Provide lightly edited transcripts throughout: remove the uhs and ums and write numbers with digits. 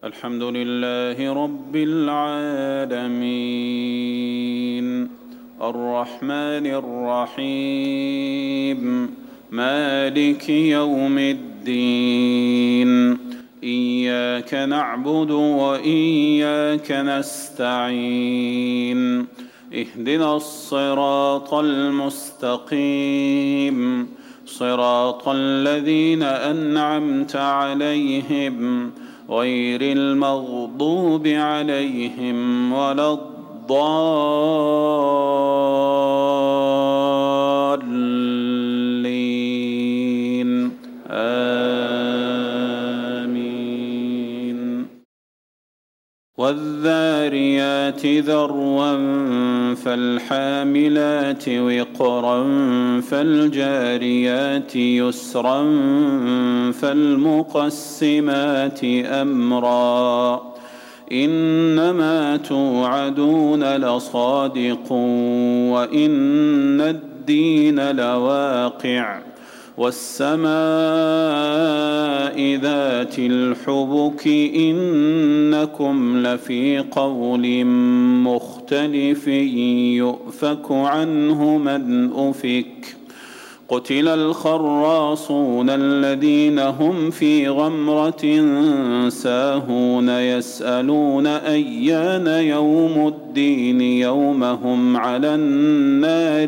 الحمد لله رب العالمين الرحمن الرحيم مالك يوم الدين إياك نعبد وإياك نستعين اهدنا الصراط المستقيم صراط الذين أنعمت عليهم غير المغضوب عليهم ولا الضالين آمين. والذاريات ذروا فالحاملات وقرا فالجاريات يسرا فالمقسمات أمرا إنما توعدون لصادق وإن الدين لواقع والسماء ذات الحبك إنكم لفي قول مختلف يؤفك عنه من أفك قتل الخراصون الذين هم في غمرة ساهون يسألون أيان يوم الدين يوم هم على النار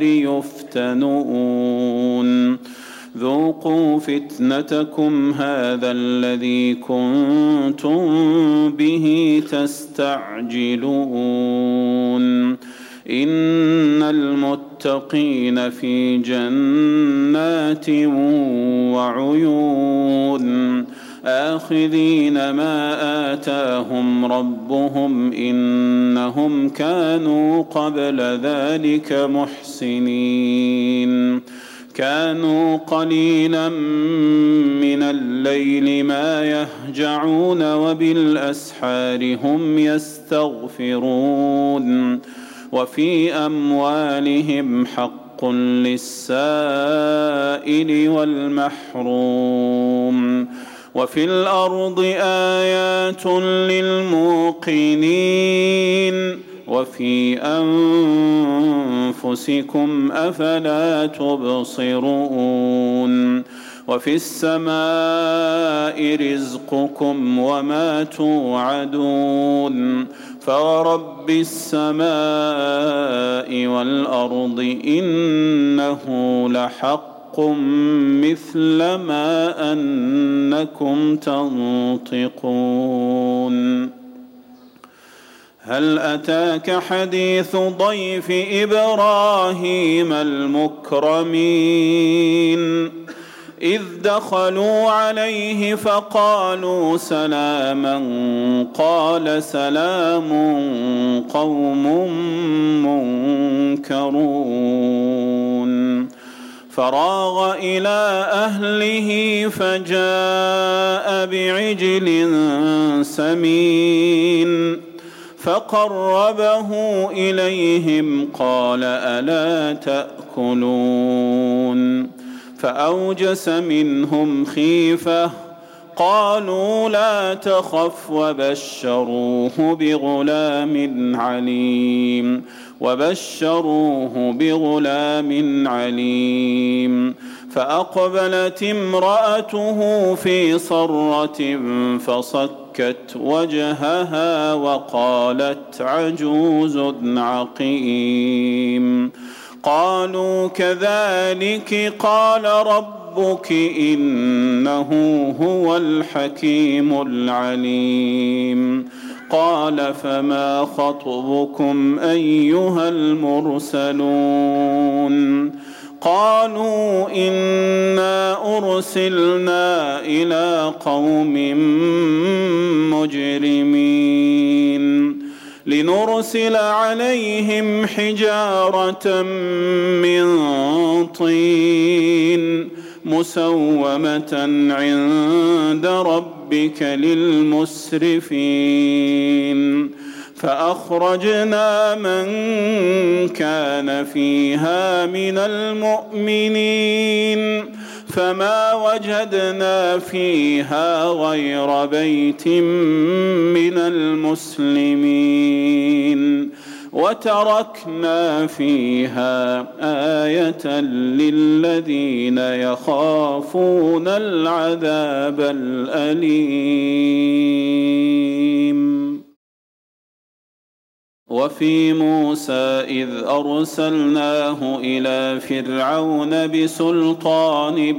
يفتنون ذوقوا فتنتكم هذا الذي كنتم به تستعجلون إن المتقين في جنات وعيون آخذين ما آتاهم ربهم إنهم كانوا قبل ذلك محسنين كانوا قليلا من الليل ما يهجعون وبالأسحار هم يستغفرون وفي أموالهم حق للسائل والمحروم وفي الأرض آيات للموقنين وفي أنفسكم أفلا تبصرون وفي السماء رزقكم وما توعدون فورب السماء والأرض إنه لحق مثل ما أنكم تنطقون هل أتاك حديث ضيف إبراهيم المكرمين إذ دخلوا عليه فقالوا سلاما قال سلام قوم منكرون فراغ إلى أهله فجاء بعجل سمين فقربه إليهم قال ألا تأكلون فأوجس منهم خيفة قالوا لا تخف وبشروه بغلام عليم فأقبلت امرأته في صرة فصكت وجهها وقالت عجوز عقيم قالوا كذلك قال ربك إنه هو الحكيم العليم قال فما خطبكم أيها المرسلون قالوا إنا أرسلنا إلى قوم مجرمين لنرسل عليهم حجارة من طين مسومة عند ربك للمسرفين فأخرجنا من كان فيها من المؤمنين فما وجدنا فيها غير بيت من المسلمين وتركنا فيها آية للذين يخافون العذاب الأليم. وفي موسى إذ أرسلناه إلى فرعون بسلطان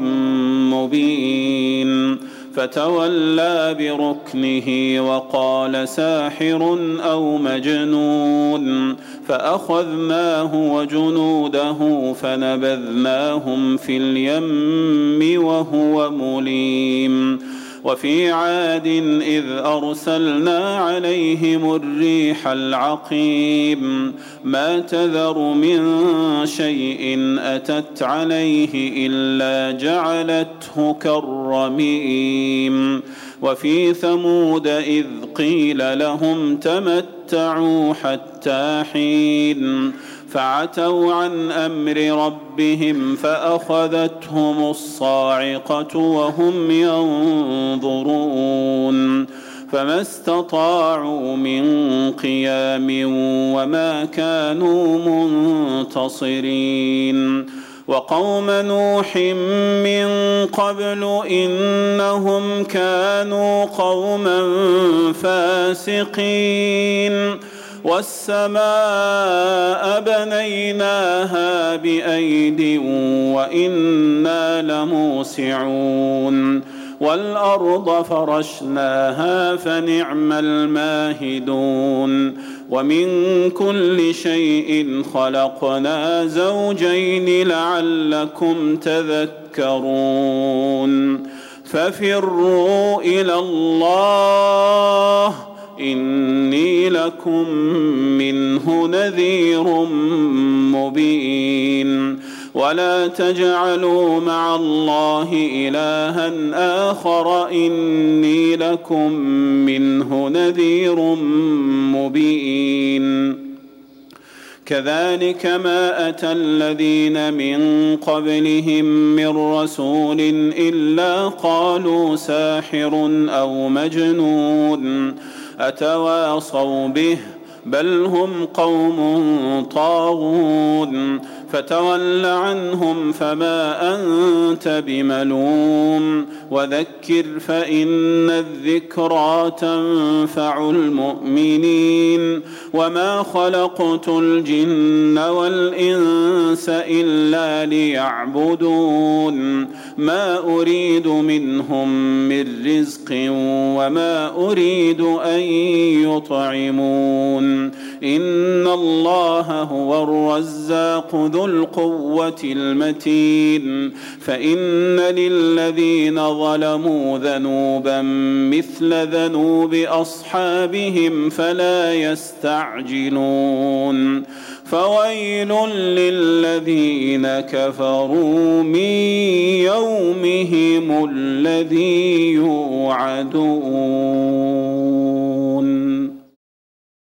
مبين فتولى بركنه وقال ساحر أو مجنون فأخذناه وجنوده فنبذناهم في اليم وهو مليم. وفي عاد إذ أرسلنا عليهم الريح العقيم ما تذر من شيء أتت عليه إلا جعلته كالرميم. وفي ثمود إذ قيل لهم تمتعوا حتى حين فعتوا عن أمر ربهم فأخذتهم الصاعقة وهم ينظرون فما استطاعوا من قيام وما كانوا منتصرين. وقوم نوح من قبل إنهم كانوا قوما فاسقين والسماء بنيناها بأيد وإنا لموسعون والأرض فرشناها فنعم الماهدون. ومن كل شيء خلقنا زوجين لعلكم تذكرون. ففروا إلى الله إني لكم منه نذير مبين. ولا تجعلوا مع الله إلها آخر إني لكم منه نذير مبين. كذلك ما أتى الذين من قبلهم من رسول إلا قالوا ساحر أو مجنون أتواصوا به بل هم قوم طاغون. فتول عنهم فما أنت بملوم وذكر فإن الذكرى تنفع المؤمنين. وما خلقت الجن والإنس إلا ليعبدون ما أريد منهم من رزق وما أريد أن يطعمون إن الله هو الرزاق ذو القوة المتين. فإن للذين ظلموا ذنوبا مثل ذنوب أصحابهم فلا يستعجلون. فويل للذين كفروا من يومهم الذي يوعدون.